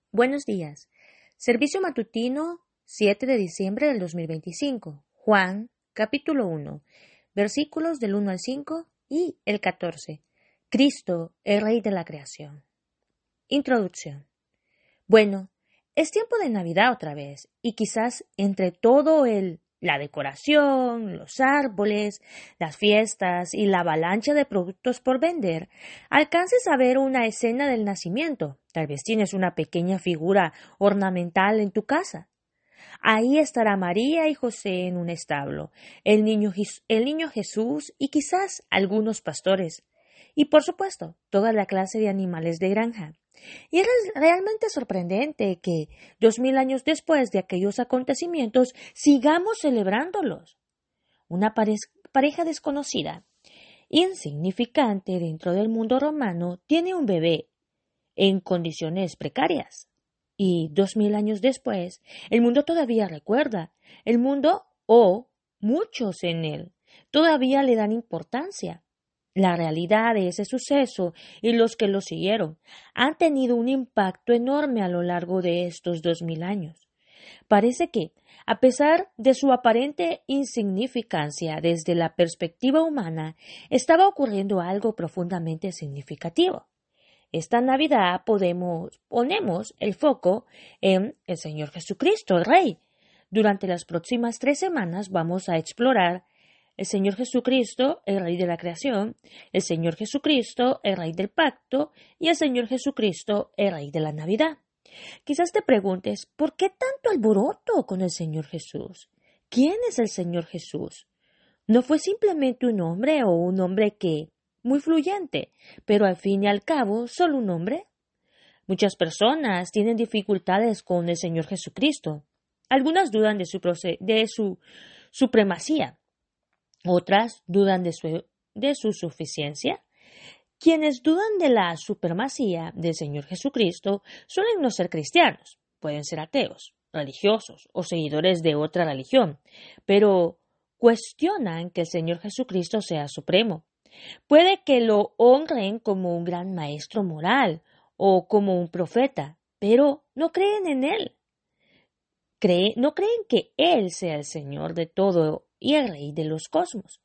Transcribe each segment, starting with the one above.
Buenos días. Servicio matutino 7 de diciembre del 2025. Juan, capítulo 1, versículos del 1 al 5 y el 14. Cristo, el Rey de la creación. Introducción. Bueno, es tiempo de Navidad otra vez, y quizás entre la decoración, los árboles, las fiestas y la avalancha de productos por vender, alcances a ver una escena del nacimiento. Tal vez tienes una pequeña figura ornamental en tu casa. Ahí estará María y José en un establo, el niño Jesús y quizás algunos pastores. Y por supuesto, toda la clase de animales de granja. Y es realmente sorprendente que 2000 años después de aquellos acontecimientos sigamos celebrándolos. Una pareja desconocida, insignificante dentro del mundo romano, tiene un bebé en condiciones precarias. Y 2000 años después, el mundo todavía recuerda. El mundo, o muchos en él, todavía le dan importancia. La realidad de ese suceso y los que lo siguieron han tenido un impacto enorme a lo largo de estos 2000 años. Parece que, a pesar de su aparente insignificancia desde la perspectiva humana, estaba ocurriendo algo profundamente significativo. Esta Navidad ponemos el foco en el Señor Jesucristo, el Rey. Durante las próximas 3 semanas vamos a explorar el Señor Jesucristo, el Rey de la creación, el Señor Jesucristo, el Rey del pacto, y el Señor Jesucristo, el Rey de la Navidad. Quizás te preguntes, ¿por qué tanto alboroto con el Señor Jesús? ¿Quién es el Señor Jesús? No fue simplemente un hombre o un hombre muy fluyente, pero al fin y al cabo solo un hombre. Muchas personas tienen dificultades con el Señor Jesucristo. Algunas dudan de su supremacía. Otras dudan de su suficiencia. Quienes dudan de la supremacía del Señor Jesucristo suelen no ser cristianos, pueden ser ateos, religiosos o seguidores de otra religión, pero cuestionan que el Señor Jesucristo sea supremo. Puede que lo honren como un gran maestro moral o como un profeta, pero no creen en él. No creen que Él sea el Señor de todo y el Rey de los cosmos.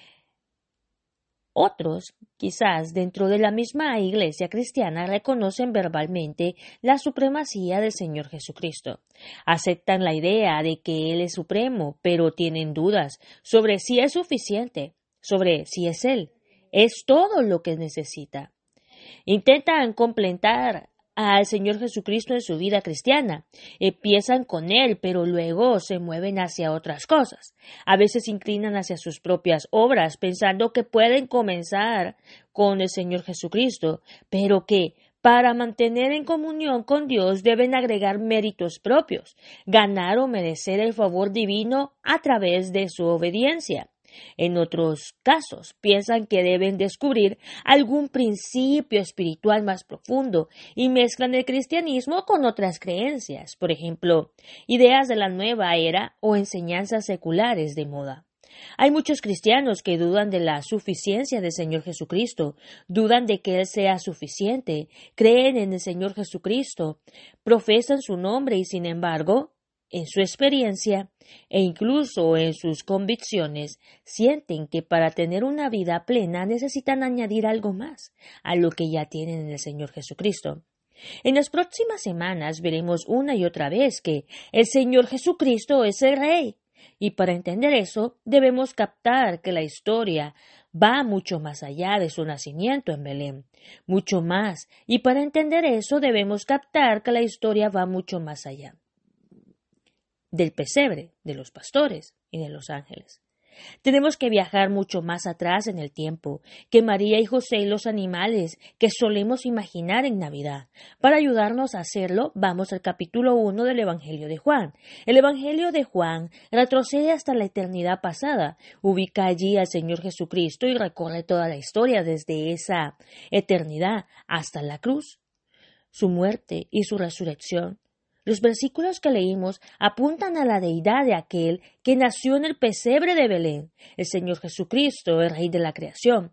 Otros, quizás dentro de la misma iglesia cristiana, reconocen verbalmente la supremacía del Señor Jesucristo. Aceptan la idea de que Él es supremo, pero tienen dudas sobre si es suficiente, sobre si es Él. Es todo lo que necesita. Intentan completar al Señor Jesucristo en su vida cristiana. Empiezan con Él, pero luego se mueven hacia otras cosas. A veces se inclinan hacia sus propias obras, pensando que pueden comenzar con el Señor Jesucristo, pero que para mantener en comunión con Dios deben agregar méritos propios, ganar o merecer el favor divino a través de su obediencia. En otros casos, piensan que deben descubrir algún principio espiritual más profundo y mezclan el cristianismo con otras creencias, por ejemplo, ideas de la nueva era o enseñanzas seculares de moda. Hay muchos cristianos que dudan de la suficiencia del Señor Jesucristo, dudan de que Él sea suficiente, creen en el Señor Jesucristo, profesan su nombre y, sin embargo, en su experiencia e incluso en sus convicciones, sienten que para tener una vida plena necesitan añadir algo más a lo que ya tienen en el Señor Jesucristo. En las próximas semanas veremos una y otra vez que el Señor Jesucristo es el Rey. Y para entender eso, debemos captar que la historia va mucho más allá de su nacimiento en Belén, mucho más. Y para entender eso, debemos captar que la historia va mucho más allá del pesebre, de los pastores y de los ángeles. Tenemos que viajar mucho más atrás en el tiempo que María y José y los animales que solemos imaginar en Navidad. Para ayudarnos a hacerlo, vamos al capítulo 1 del Evangelio de Juan. El Evangelio de Juan retrocede hasta la eternidad pasada, ubica allí al Señor Jesucristo y recorre toda la historia desde esa eternidad hasta la cruz, su muerte y su resurrección. Los versículos que leímos apuntan a la deidad de aquel que nació en el pesebre de Belén, el Señor Jesucristo, el Rey de la creación.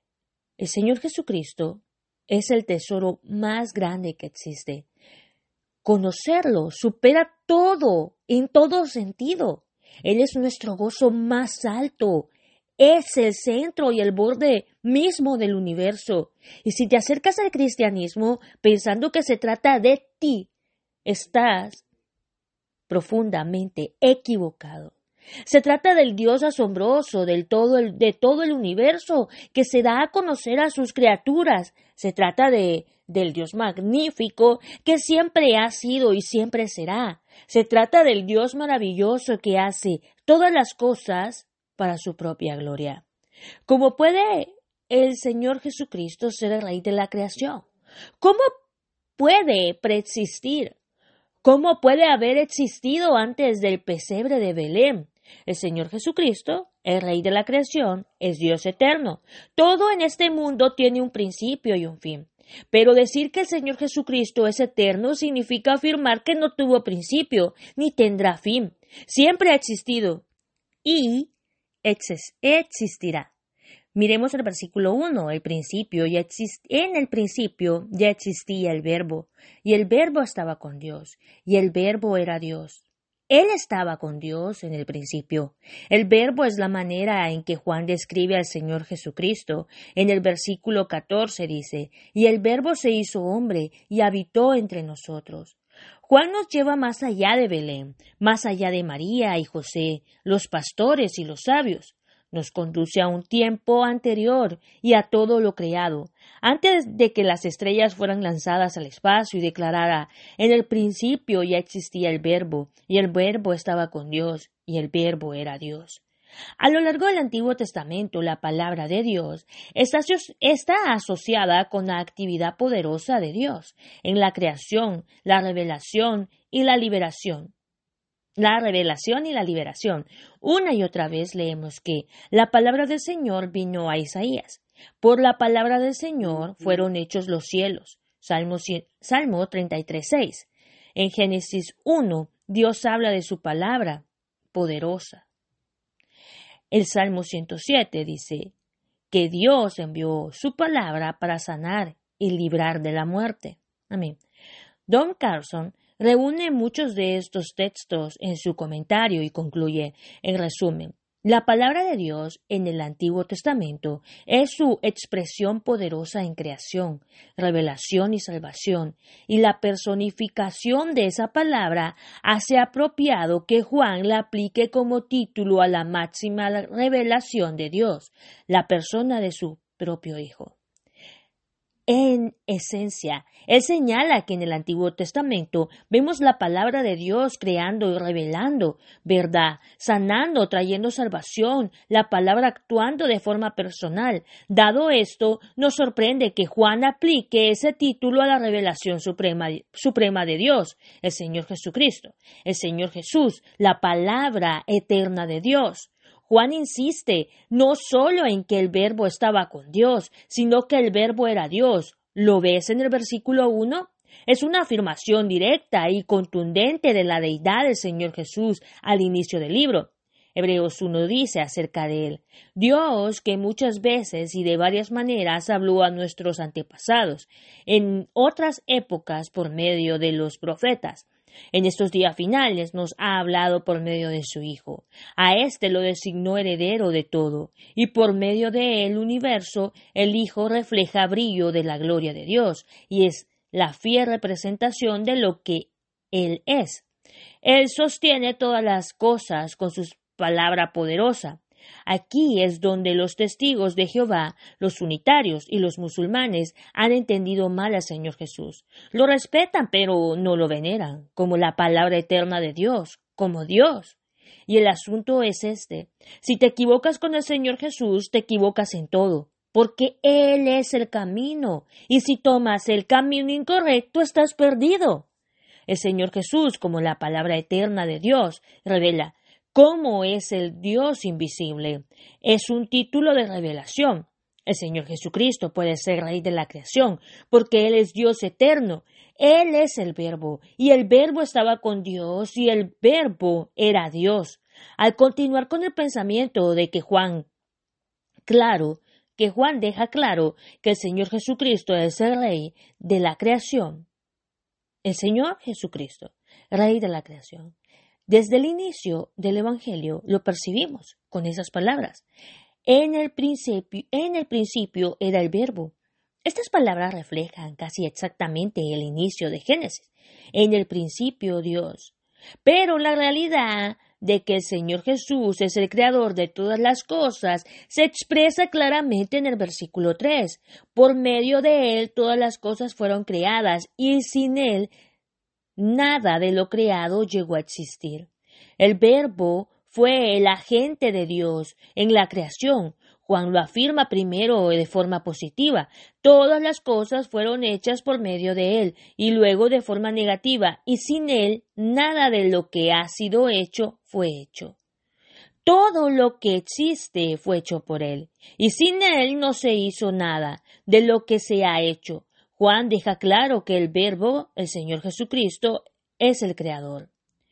El Señor Jesucristo es el tesoro más grande que existe. Conocerlo supera todo, en todo sentido. Él es nuestro gozo más alto. Es el centro y el borde mismo del universo. Y si te acercas al cristianismo pensando que se trata de ti, estás profundamente equivocado. Se trata del Dios asombroso, de todo el universo, que se da a conocer a sus criaturas. Se trata del Dios magnífico, que siempre ha sido y siempre será. Se trata del Dios maravilloso que hace todas las cosas para su propia gloria. ¿Cómo puede el Señor Jesucristo ser el Rey de la creación? ¿Cómo puede preexistir? ¿Cómo puede haber existido antes del pesebre de Belén? El Señor Jesucristo, el Rey de la creación, es Dios eterno. Todo en este mundo tiene un principio y un fin. Pero decir que el Señor Jesucristo es eterno significa afirmar que no tuvo principio, ni tendrá fin. Siempre ha existido y existirá. Miremos el versículo 1, en el principio ya existía el Verbo, y el Verbo estaba con Dios, y el Verbo era Dios. Él estaba con Dios en el principio. El Verbo es la manera en que Juan describe al Señor Jesucristo. En el versículo 14 dice, y el Verbo se hizo hombre y habitó entre nosotros. Juan nos lleva más allá de Belén, más allá de María y José, los pastores y los sabios. Nos conduce a un tiempo anterior y a todo lo creado, antes de que las estrellas fueran lanzadas al espacio y declarara, en el principio ya existía el Verbo, y el Verbo estaba con Dios, y el Verbo era Dios. A lo largo del Antiguo Testamento, la palabra de Dios está asociada con la actividad poderosa de Dios en la creación, la revelación y la liberación. La revelación y la liberación. Una y otra vez leemos que la palabra del Señor vino a Isaías. Por la palabra del Señor fueron hechos los cielos. Salmo 33:6. En Génesis 1, Dios habla de su palabra poderosa. El Salmo 107 dice que Dios envió su palabra para sanar y librar de la muerte. Amén. Don Carson reúne muchos de estos textos en su comentario y concluye, en resumen, la palabra de Dios en el Antiguo Testamento es su expresión poderosa en creación, revelación y salvación, y la personificación de esa palabra hace apropiado que Juan la aplique como título a la máxima revelación de Dios, la persona de su propio Hijo. En esencia, él señala que en el Antiguo Testamento vemos la palabra de Dios creando y revelando verdad, sanando, trayendo salvación, la palabra actuando de forma personal. Dado esto, nos sorprende que Juan aplique ese título a la revelación suprema de Dios, el Señor Jesucristo, el Señor Jesús, la palabra eterna de Dios. Juan insiste no solo en que el Verbo estaba con Dios, sino que el Verbo era Dios. ¿Lo ves en el versículo 1? Es una afirmación directa y contundente de la deidad del Señor Jesús al inicio del libro. Hebreos 1 dice acerca de él, Dios que muchas veces y de varias maneras habló a nuestros antepasados, en otras épocas por medio de los profetas. En estos días finales nos ha hablado por medio de su Hijo. A éste lo designó heredero de todo, y por medio de él universo, el Hijo refleja brillo de la gloria de Dios, y es la fiel representación de lo que él es. Él sostiene todas las cosas con su palabra poderosa. Aquí es donde los testigos de Jehová, los unitarios y los musulmanes han entendido mal al Señor Jesús. Lo respetan, pero no lo veneran, como la palabra eterna de Dios, como Dios. Y el asunto es este. Si te equivocas con el Señor Jesús, te equivocas en todo, porque Él es el camino, y si tomas el camino incorrecto, estás perdido. El Señor Jesús, como la palabra eterna de Dios, revela ¿cómo es el Dios invisible? Es un título de revelación. El Señor Jesucristo puede ser Rey de la creación, porque Él es Dios eterno. Él es el Verbo, y el Verbo estaba con Dios, y el Verbo era Dios. Al continuar con el pensamiento de que Juan deja claro que el Señor Jesucristo es el Rey de la creación, el Señor Jesucristo, Rey de la creación. Desde el inicio del Evangelio lo percibimos con esas palabras. En el principio era el Verbo. Estas palabras reflejan casi exactamente el inicio de Génesis. En el principio Dios. Pero la realidad de que el Señor Jesús es el creador de todas las cosas se expresa claramente en el versículo 3. Por medio de Él todas las cosas fueron creadas y sin Él nada de lo creado llegó a existir. El Verbo fue el agente de Dios en la creación. Juan lo afirma primero de forma positiva. Todas las cosas fueron hechas por medio de Él, y luego de forma negativa, y sin Él nada de lo que ha sido hecho fue hecho. Todo lo que existe fue hecho por Él, y sin Él no se hizo nada de lo que se ha hecho. Juan deja claro que el Verbo, el Señor Jesucristo, es el Creador.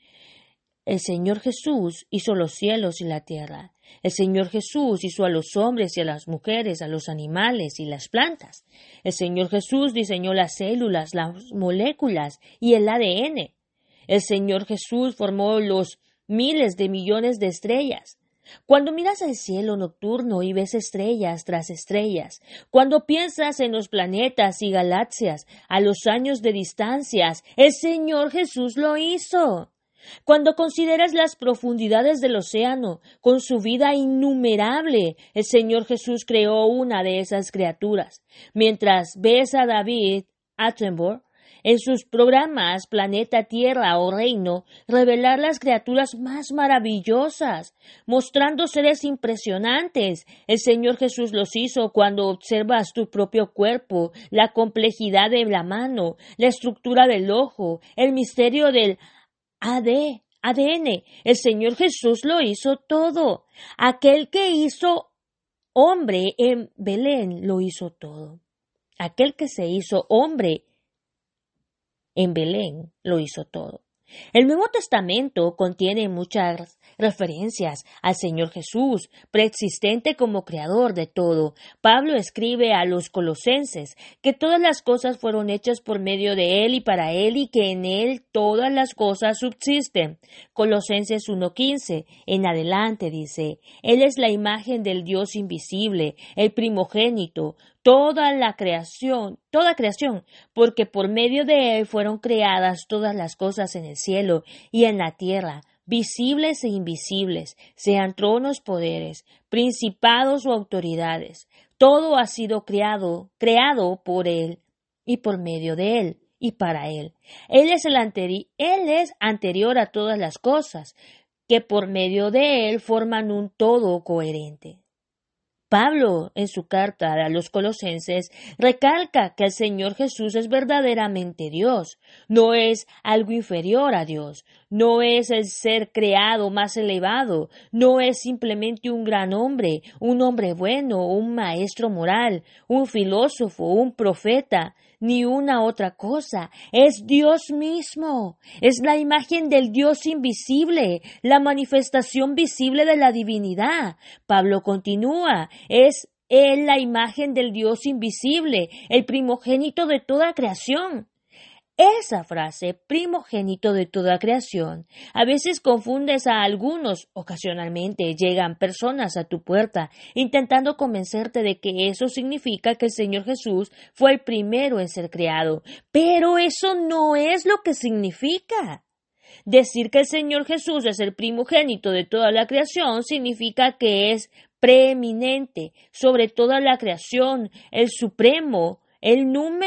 El Señor Jesús hizo los cielos y la tierra. El Señor Jesús hizo a los hombres y a las mujeres, a los animales y las plantas. El Señor Jesús diseñó las células, las moléculas y el ADN. El Señor Jesús formó los miles de millones de estrellas. Cuando miras al cielo nocturno y ves estrellas tras estrellas, cuando piensas en los planetas y galaxias a los años de distancias, el Señor Jesús lo hizo. Cuando consideras las profundidades del océano, con su vida innumerable, el Señor Jesús creó una de esas criaturas. Mientras ves a David Attenborough en sus programas Planeta Tierra o Reino revelar las criaturas más maravillosas, mostrando seres impresionantes, el Señor Jesús los hizo cuando observas tu propio cuerpo, la complejidad de la mano, la estructura del ojo, el misterio del ADN. El Señor Jesús lo hizo todo. Aquel que hizo hombre en Belén lo hizo todo. Aquel que se hizo hombre en Belén lo hizo todo. El Nuevo Testamento contiene muchas referencias al Señor Jesús, preexistente como creador de todo. Pablo escribe a los colosenses que todas las cosas fueron hechas por medio de Él y para Él y que en Él todas las cosas subsisten. Colosenses 1:15 en adelante dice, Él es la imagen del Dios invisible, el primogénito, toda creación, porque por medio de Él fueron creadas todas las cosas en el cielo y en la tierra, visibles e invisibles, sean tronos, poderes, principados o autoridades. Todo ha sido creado por Él y por medio de Él y para Él. Él es anterior a todas las cosas, que por medio de Él forman un todo coherente. Pablo, en su carta a los colosenses, recalca que el Señor Jesús es verdaderamente Dios, no es algo inferior a Dios, no es el ser creado más elevado, no es simplemente un gran hombre, un hombre bueno, un maestro moral, un filósofo, un profeta, ni una otra cosa. Es Dios mismo. Es la imagen del Dios invisible, la manifestación visible de la divinidad. Pablo continúa. Es Él la imagen del Dios invisible, el primogénito de toda creación. Esa frase, primogénito de toda creación, a veces confundes a algunos. Ocasionalmente llegan personas a tu puerta intentando convencerte de que eso significa que el Señor Jesús fue el primero en ser creado. Pero eso no es lo que significa. Decir que el Señor Jesús es el primogénito de toda la creación significa que es preeminente sobre toda la creación, el supremo, el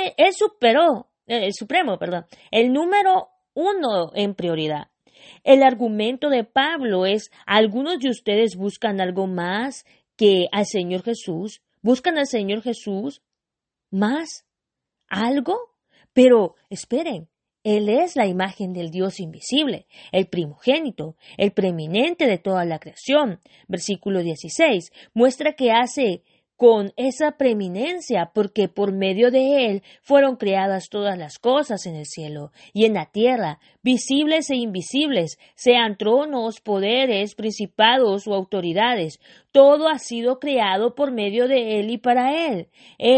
número uno en prioridad. El argumento de Pablo es, algunos de ustedes buscan algo más que al Señor Jesús, buscan al Señor Jesús más algo, pero esperen, Él es la imagen del Dios invisible, el primogénito, el preeminente de toda la creación. Versículo 16 muestra que hace con esa preeminencia, porque por medio de Él fueron creadas todas las cosas en el cielo y en la tierra, visibles e invisibles, sean tronos, poderes, principados o autoridades. Todo ha sido creado por medio de Él y para Él. Él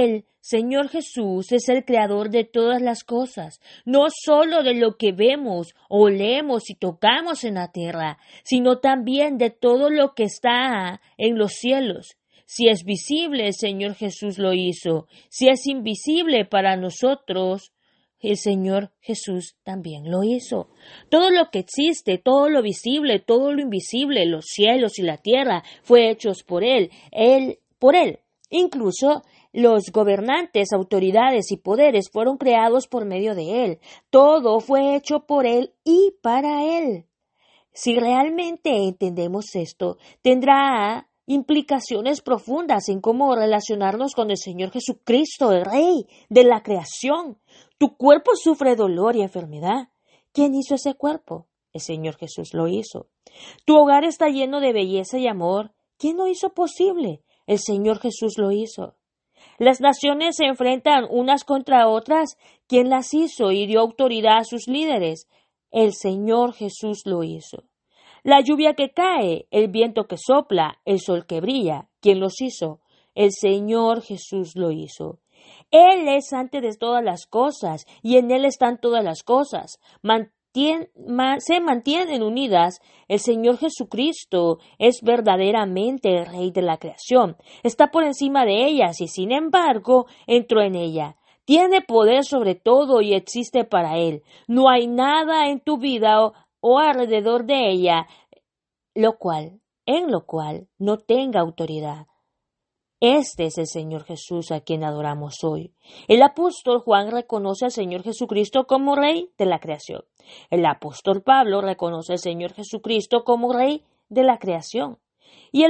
Señor Jesús es el creador de todas las cosas, no solo de lo que vemos, olemos y tocamos en la tierra, sino también de todo lo que está en los cielos. Si es visible, el Señor Jesús lo hizo. Si es invisible para nosotros, el Señor Jesús también lo hizo. Todo lo que existe, todo lo visible, todo lo invisible, los cielos y la tierra, fue hechos por Él, por Él. Incluso los gobernantes, autoridades y poderes fueron creados por medio de Él. Todo fue hecho por Él y para Él. Si realmente entendemos esto, tendrá implicaciones profundas en cómo relacionarnos con el Señor Jesucristo, el Rey de la creación. Tu cuerpo sufre dolor y enfermedad. ¿Quién hizo ese cuerpo? El Señor Jesús lo hizo. Tu hogar está lleno de belleza y amor. ¿Quién lo hizo posible? El Señor Jesús lo hizo. Las naciones se enfrentan unas contra otras. ¿Quién las hizo y dio autoridad a sus líderes? El Señor Jesús lo hizo. La lluvia que cae, el viento que sopla, el sol que brilla. ¿Quién los hizo? El Señor Jesús lo hizo. Él es antes de todas las cosas y en Él están todas las cosas. Se mantienen unidas. El Señor Jesucristo es verdaderamente el Rey de la creación. Está por encima de ellas y sin embargo entró en ella. Tiene poder sobre todo y existe para Él. No hay nada en tu vida o alrededor de ella en lo cual no tenga autoridad. Este es el Señor Jesús a quien adoramos hoy. El apóstol Juan reconoce al Señor Jesucristo como Rey de la creación. El apóstol Pablo reconoce al Señor Jesucristo como Rey de la creación. Y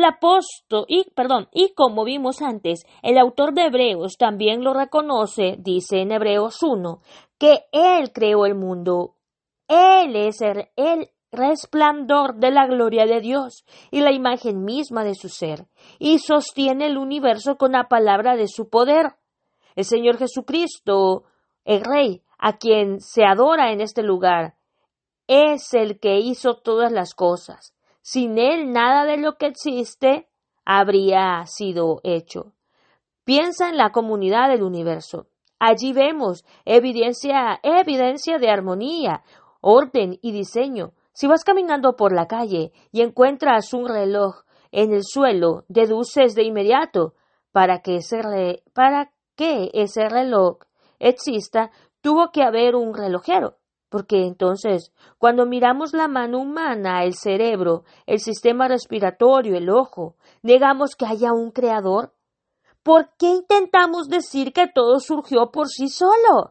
como vimos antes, el autor de Hebreos también lo reconoce, dice en Hebreos 1, que Él creó el mundo. Él es el resplandor de la gloria de Dios y la imagen misma de su ser, y sostiene el universo con la palabra de su poder. El Señor Jesucristo, el Rey, a quien se adora en este lugar, es el que hizo todas las cosas. Sin Él nada de lo que existe habría sido hecho. Piensa en la comunidad del universo. Allí vemos evidencia de armonía, orden y diseño. Si vas caminando por la calle y encuentras un reloj en el suelo, deduces de inmediato para que ese reloj exista, tuvo que haber un relojero. Porque entonces, cuando miramos la mano humana, el cerebro, el sistema respiratorio, el ojo, negamos que haya un creador. ¿Por qué intentamos decir que todo surgió por sí solo?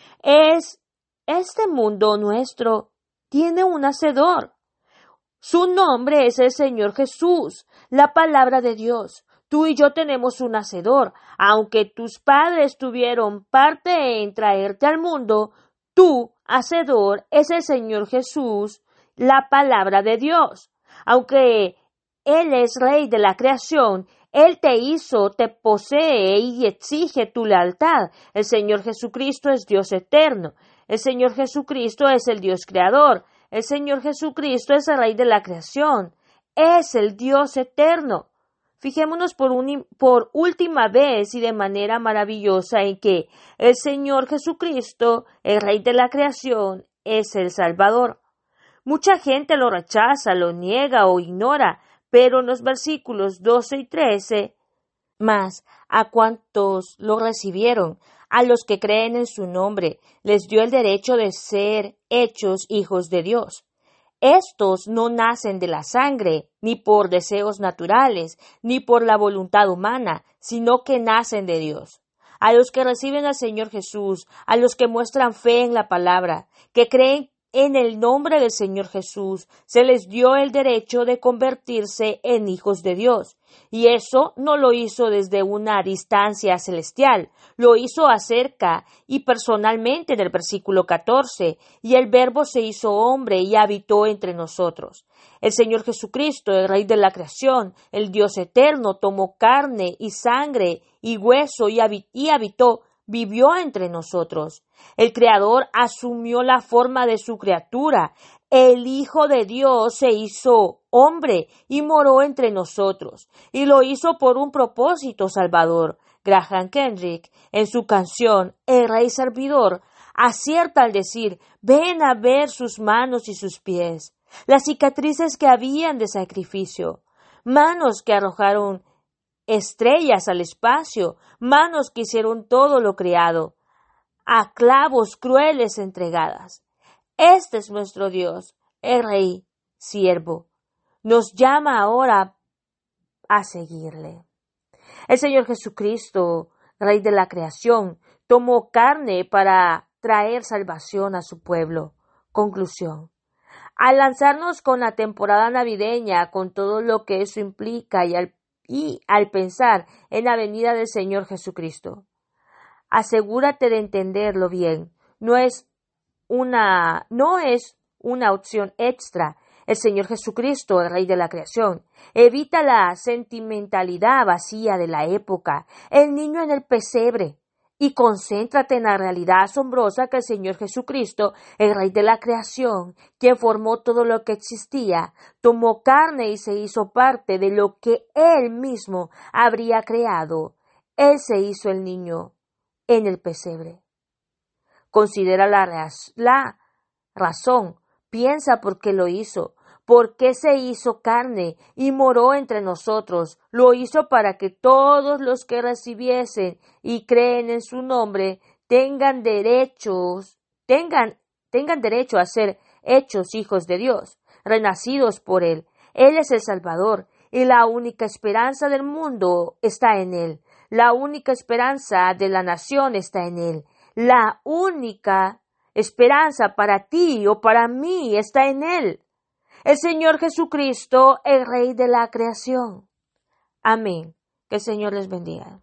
Este mundo nuestro tiene un hacedor. Su nombre es el Señor Jesús, la palabra de Dios. Tú y yo tenemos un hacedor. Aunque tus padres tuvieron parte en traerte al mundo, tu hacedor es el Señor Jesús, la palabra de Dios. Aunque Él es Rey de la creación, Él te hizo, te posee y exige tu lealtad. El Señor Jesucristo es Dios eterno. El Señor Jesucristo es el Dios creador. El Señor Jesucristo es el Rey de la creación. Es el Dios eterno. Fijémonos por última vez y de manera maravillosa en que el Señor Jesucristo, el Rey de la creación, es el Salvador. Mucha gente lo rechaza, lo niega o ignora, pero en los versículos 12 y 13, mas a cuantos lo recibieron, a los que creen en su nombre, les dio el derecho de ser hechos hijos de Dios. Estos no nacen de la sangre, ni por deseos naturales, ni por la voluntad humana, sino que nacen de Dios. A los que reciben al Señor Jesús, a los que muestran fe en la palabra, que creen en el nombre del Señor Jesús, se les dio el derecho de convertirse en hijos de Dios. Y eso no lo hizo desde una distancia celestial, lo hizo acerca y personalmente en el versículo 14, y el Verbo se hizo hombre y habitó entre nosotros. El Señor Jesucristo, el Rey de la creación, el Dios eterno, tomó carne y sangre y hueso y habitó, vivió entre nosotros. El Creador asumió la forma de su criatura. El Hijo de Dios se hizo hombre y moró entre nosotros, y lo hizo por un propósito salvador. Graham Kendrick, en su canción El Rey Servidor, acierta al decir: ven a ver sus manos y sus pies, las cicatrices que habían de sacrificio, manos que arrojaron estrellas al espacio, manos que hicieron todo lo creado, a clavos crueles entregadas. Este es nuestro Dios, el Rey, siervo. Nos llama ahora a seguirle. El Señor Jesucristo, Rey de la creación, tomó carne para traer salvación a su pueblo. Conclusión. Al lanzarnos con la temporada navideña, con todo lo que eso implica y al pensar en la venida del Señor Jesucristo, asegúrate de entenderlo bien. No es una opción extra. El Señor Jesucristo, el Rey de la creación. Evita la sentimentalidad vacía de la época, el niño en el pesebre, y concéntrate en la realidad asombrosa que el Señor Jesucristo, el Rey de la creación, quien formó todo lo que existía, tomó carne y se hizo parte de lo que Él mismo habría creado. Él se hizo el niño en el pesebre. Considera la razón, piensa por qué lo hizo, por qué se hizo carne y moró entre nosotros. Lo hizo para que todos los que recibiesen y creen en su nombre tengan derecho a ser hechos hijos de Dios, renacidos por Él. Él es el Salvador y la única esperanza del mundo está en Él. La única esperanza de la nación está en Él. La única esperanza para ti o para mí está en Él. El Señor Jesucristo, el Rey de la creación. Amén. Que el Señor les bendiga.